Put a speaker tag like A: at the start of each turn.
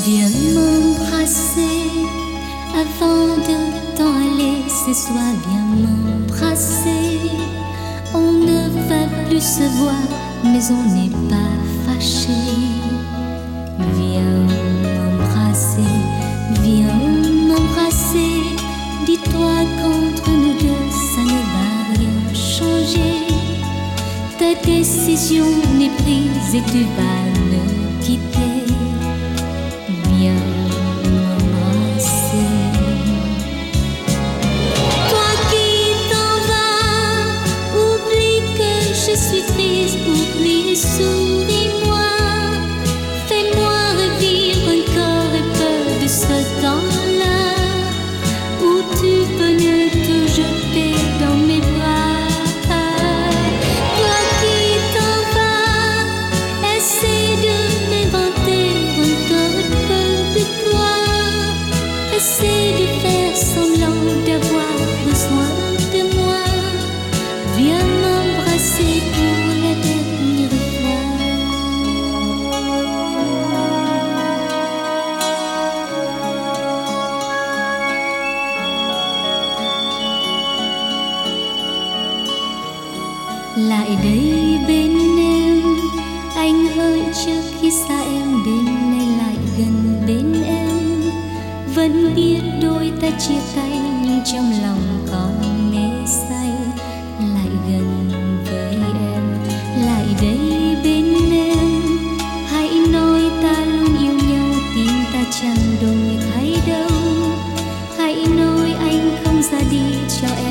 A: Viens m'embrasser avant de t'en aller ce soir, viens m'embrasser. On ne va plus se voir, mais on n'est pas fâchés. Viens m'embrasser, viens m'embrasser. Dis-toi qu'entre nous deux, ça ne va rien changer. Ta décision n'est prise et tu vas me quitter. Viens m'embrasser. Toi qui t'en vas, oublie que je suis triste, oublie, souris-moi. Fais-moi revivre encore un peu de ce temps-là où tu venais te jeter dans mes bras. Toi qui t'en vas, essaie de m'inventer encore un peu de toi. Essaie de faire semblant d'avoir besoin de moi. Viens m'embrasser pour la dernière fois. Lại đây bên em, anh hỡi trước khi xa em, đêm nay lại gần bên em. Vẫn biết đôi ta chia tay nhưng trong lòng còn mê say. Lại gần với em, lại đây bên em. Hãy nói ta luôn yêu nhau, tim ta chẳng đổi thay đâu. Hãy nói anh không ra đi cho em